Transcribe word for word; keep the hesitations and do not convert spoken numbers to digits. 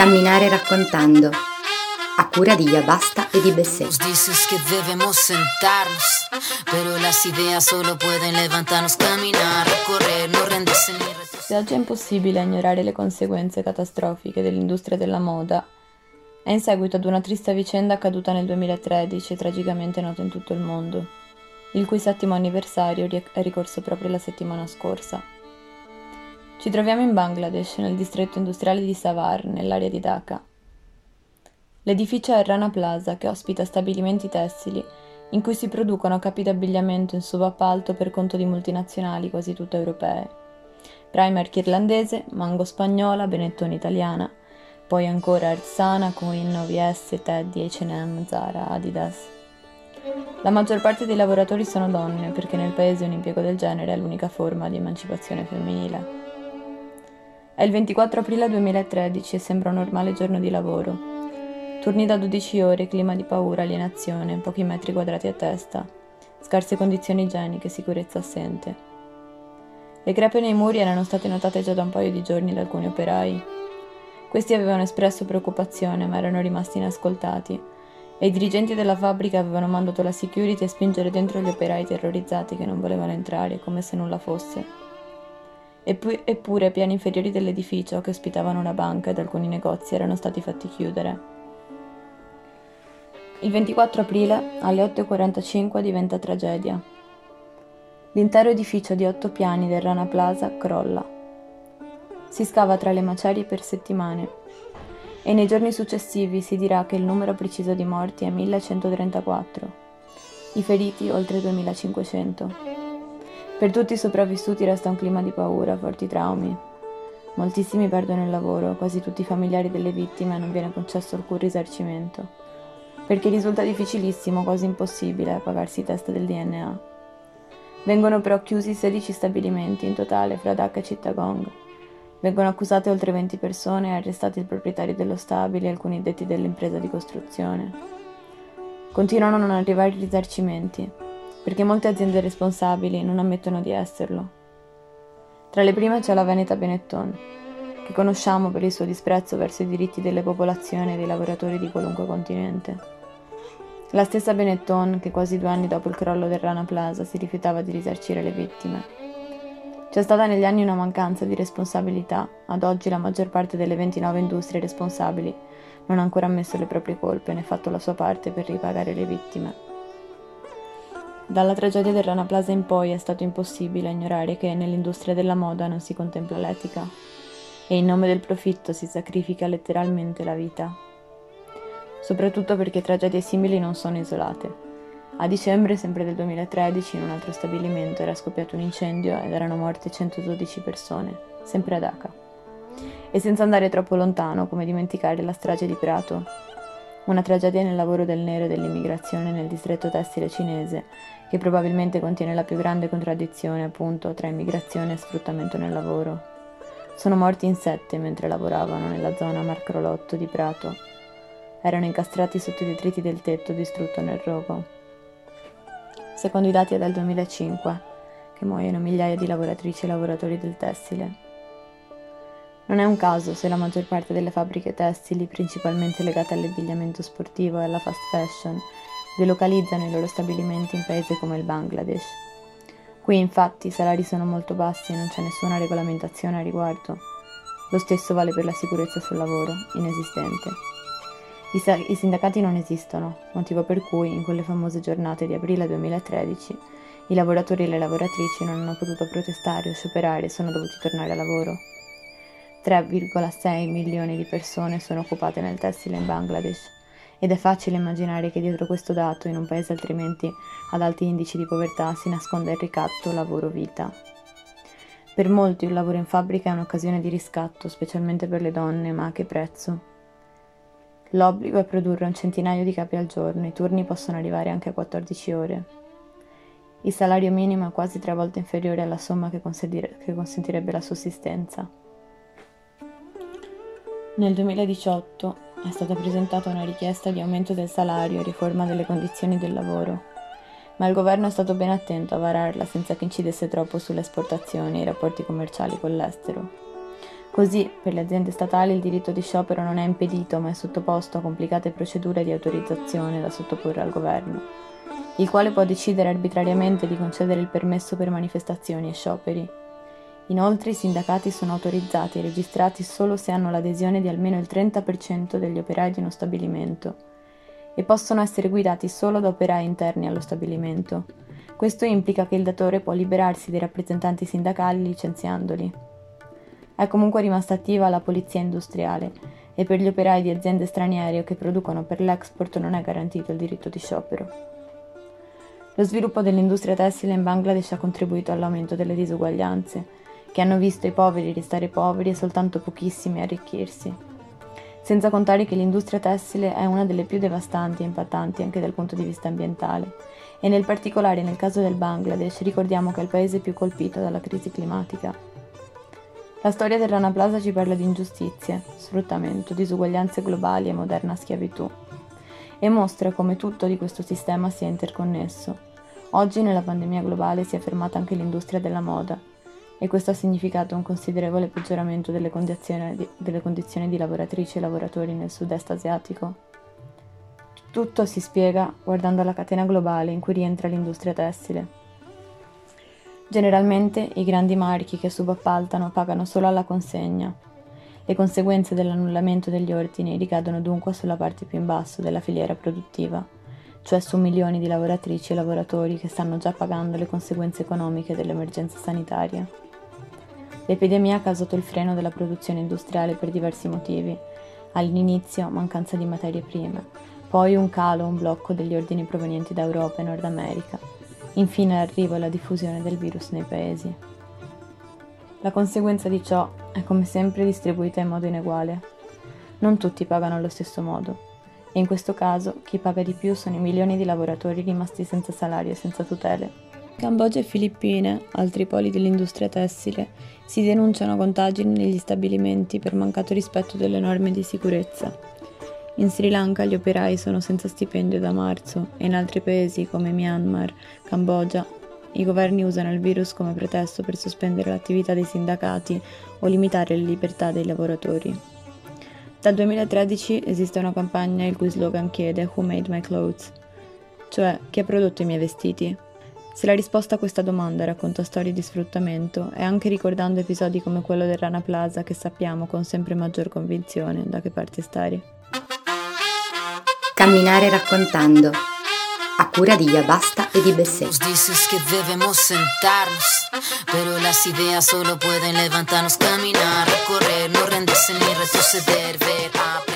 Camminare raccontando, a cura di Yabasta e di Bessé. Dices que debemos sentarnos, pero las ideas solo pueden levantarnos, caminar, correr, no rendirse ni retroceder. Se oggi è impossibile ignorare le conseguenze catastrofiche dell'industria della moda, è in seguito ad una triste vicenda accaduta nel duemilatredici e tragicamente nota in tutto il mondo, il cui settimo anniversario è ricorso proprio la settimana scorsa. Ci troviamo in Bangladesh, nel distretto industriale di Savar, nell'area di Dhaka. L'edificio è Rana Plaza, che ospita stabilimenti tessili in cui si producono capi d'abbigliamento in subappalto per conto di multinazionali quasi tutte europee. Primark irlandese, Mango spagnola, Benetton italiana, poi ancora Arsana, Queen, O V S, Teddy, acca e emme, Zara, Adidas. La maggior parte dei lavoratori sono donne, perché nel paese un impiego del genere è l'unica forma di emancipazione femminile. È il ventiquattro aprile duemilatredici e sembra un normale giorno di lavoro. Turni da dodici ore, clima di paura, alienazione, pochi metri quadrati a testa, scarse condizioni igieniche, sicurezza assente. Le crepe nei muri erano state notate già da un paio di giorni da alcuni operai. Questi avevano espresso preoccupazione, ma erano rimasti inascoltati, e i dirigenti della fabbrica avevano mandato la security a spingere dentro gli operai terrorizzati che non volevano entrare, come se nulla fosse. Eppu- eppure i piani inferiori dell'edificio, che ospitavano una banca ed alcuni negozi, erano stati fatti chiudere. Il ventiquattro aprile, alle otto e quarantacinque, diventa tragedia. L'intero edificio di otto piani del Rana Plaza crolla. Si scava tra le macerie per settimane e nei giorni successivi si dirà che il numero preciso di morti è millecentotrentaquattro, i feriti oltre duemilacinquecento. Per tutti i sopravvissuti resta un clima di paura, forti traumi. Moltissimi perdono il lavoro, quasi tutti i familiari delle vittime non viene concesso alcun risarcimento, perché risulta difficilissimo, quasi impossibile, pagarsi testa del D N A. Vengono però chiusi sedici stabilimenti in totale fra Dhaka e Chittagong. Vengono accusate oltre venti persone e arrestati il proprietario dello stabile e alcuni addetti dell'impresa di costruzione. Continuano a non arrivare i risarcimenti, perché molte aziende responsabili non ammettono di esserlo. Tra le prime c'è la Veneta Benetton, che conosciamo per il suo disprezzo verso i diritti delle popolazioni e dei lavoratori di qualunque continente. La stessa Benetton che quasi due anni dopo il crollo del Rana Plaza si rifiutava di risarcire le vittime. C'è stata negli anni una mancanza di responsabilità. Ad oggi la maggior parte delle ventinove industrie responsabili non ha ancora ammesso le proprie colpe né fatto la sua parte per ripagare le vittime. Dalla tragedia del Rana Plaza in poi è stato impossibile ignorare che nell'industria della moda non si contempla l'etica e in nome del profitto si sacrifica letteralmente la vita. Soprattutto perché tragedie simili non sono isolate. A dicembre, sempre del duemilatredici, in un altro stabilimento era scoppiato un incendio ed erano morte centododici persone, sempre a Dhaka. E senza andare troppo lontano, come dimenticare la strage di Prato, una tragedia nel lavoro del nero e dell'immigrazione nel distretto tessile cinese, che probabilmente contiene la più grande contraddizione, appunto, tra immigrazione e sfruttamento nel lavoro. Sono morti in sette mentre lavoravano nella zona Marcrolotto di Prato. Erano incastrati sotto i detriti del tetto distrutto nel rogo. Secondo i dati è dal duemilacinque che muoiono migliaia di lavoratrici e lavoratori del tessile. Non è un caso se la maggior parte delle fabbriche tessili, principalmente legate all'abbigliamento sportivo e alla fast fashion, delocalizzano i loro stabilimenti in paesi come il Bangladesh. Qui infatti i salari sono molto bassi e non c'è nessuna regolamentazione a riguardo. Lo stesso vale per la sicurezza sul lavoro, inesistente. I, sa- I sindacati non esistono, motivo per cui in quelle famose giornate di aprile duemilatredici i lavoratori e le lavoratrici non hanno potuto protestare o scioperare e sono dovuti tornare a lavoro. tre virgola sei milioni di persone sono occupate nel tessile in Bangladesh ed è facile immaginare che dietro questo dato, in un paese altrimenti ad alti indici di povertà, si nasconda il ricatto lavoro-vita. Per molti un lavoro in fabbrica è un'occasione di riscatto, specialmente per le donne, ma a che prezzo? L'obbligo è produrre un centinaio di capi al giorno, i turni possono arrivare anche a quattordici ore. Il salario minimo è quasi tre volte inferiore alla somma che, consentire- che consentirebbe la sussistenza. Nel duemiladiciotto è stata presentata una richiesta di aumento del salario e riforma delle condizioni del lavoro, ma il governo è stato ben attento a vararla senza che incidesse troppo sulle esportazioni e i rapporti commerciali con l'estero. Così, per le aziende statali il diritto di sciopero non è impedito, ma è sottoposto a complicate procedure di autorizzazione da sottoporre al governo, il quale può decidere arbitrariamente di concedere il permesso per manifestazioni e scioperi. Inoltre i sindacati sono autorizzati e registrati solo se hanno l'adesione di almeno il trenta per cento degli operai di uno stabilimento e possono essere guidati solo da operai interni allo stabilimento. Questo implica che il datore può liberarsi dei rappresentanti sindacali licenziandoli. È comunque rimasta attiva la polizia industriale e per gli operai di aziende straniere o che producono per l'export non è garantito il diritto di sciopero. Lo sviluppo dell'industria tessile in Bangladesh ha contribuito all'aumento delle disuguaglianze, che hanno visto i poveri restare poveri e soltanto pochissimi arricchirsi. Senza contare che l'industria tessile è una delle più devastanti e impattanti anche dal punto di vista ambientale, e nel particolare nel caso del Bangladesh ricordiamo che è il paese più colpito dalla crisi climatica. La storia del Rana Plaza ci parla di ingiustizie, sfruttamento, disuguaglianze globali e moderna schiavitù, e mostra come tutto di questo sistema sia interconnesso. Oggi nella pandemia globale si è fermata anche l'industria della moda, e questo ha significato un considerevole peggioramento delle condizioni di, delle condizioni di lavoratrici e lavoratori nel sud-est asiatico. Tutto si spiega guardando la catena globale in cui rientra l'industria tessile. Generalmente i grandi marchi che subappaltano pagano solo alla consegna. Le conseguenze dell'annullamento degli ordini ricadono dunque sulla parte più in basso della filiera produttiva, cioè su milioni di lavoratrici e lavoratori che stanno già pagando le conseguenze economiche dell'emergenza sanitaria. L'epidemia ha causato il freno della produzione industriale per diversi motivi. All'inizio mancanza di materie prime, poi un calo o un blocco degli ordini provenienti da Europa e Nord America, infine l'arrivo e la diffusione del virus nei paesi. La conseguenza di ciò è come sempre distribuita in modo ineguale. Non tutti pagano allo stesso modo, e in questo caso chi paga di più sono i milioni di lavoratori rimasti senza salario e senza tutele. Cambogia e Filippine, altri poli dell'industria tessile, si denunciano contagi negli stabilimenti per mancato rispetto delle norme di sicurezza. In Sri Lanka gli operai sono senza stipendio da marzo e in altri paesi come Myanmar, Cambogia, i governi usano il virus come pretesto per sospendere l'attività dei sindacati o limitare le libertà dei lavoratori. Dal duemilatredici esiste una campagna il cui slogan chiede "Who made my clothes?", cioè chi ha prodotto i miei vestiti? Se la risposta a questa domanda racconta storie di sfruttamento, è anche ricordando episodi come quello del Rana Plaza che sappiamo con sempre maggior convinzione da che parte stare. Camminare raccontando, a cura di Yabasta e di Bessé. Dices que debemos sentarnos, pero las ideas solo pueden levantarnos, caminar, correr, no rendirse ni retroceder, ver a